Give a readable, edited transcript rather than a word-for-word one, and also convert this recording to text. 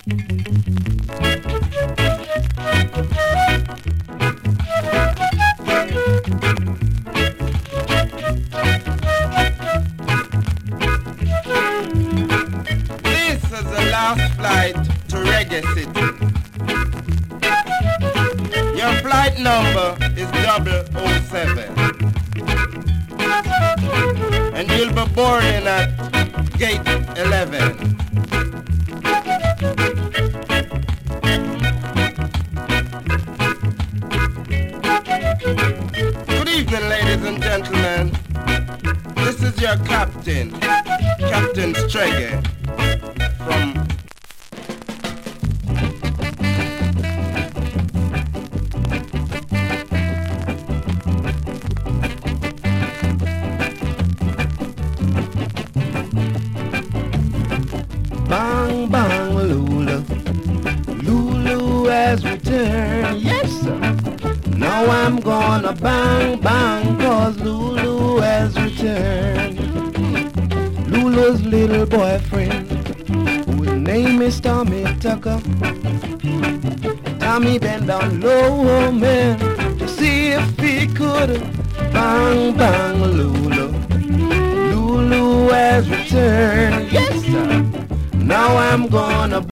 This is the last flight to Reggae City. Your flight number is 007. And you'll be boarding at gate 11. Good evening, ladies and gentlemen. This is your captain, Captain Streggy, from Bang, bang, Lulu. Lulu has returned, yes sir. Now I'm gonna bang, bang, cause Lulu has returned. Lulu's little boyfriend, whose name is Tommy Tucker. Tommy bent down low, man, to see if he could bang, bang, Lulu. Lulu has returned, yes sir. Now I'm gonna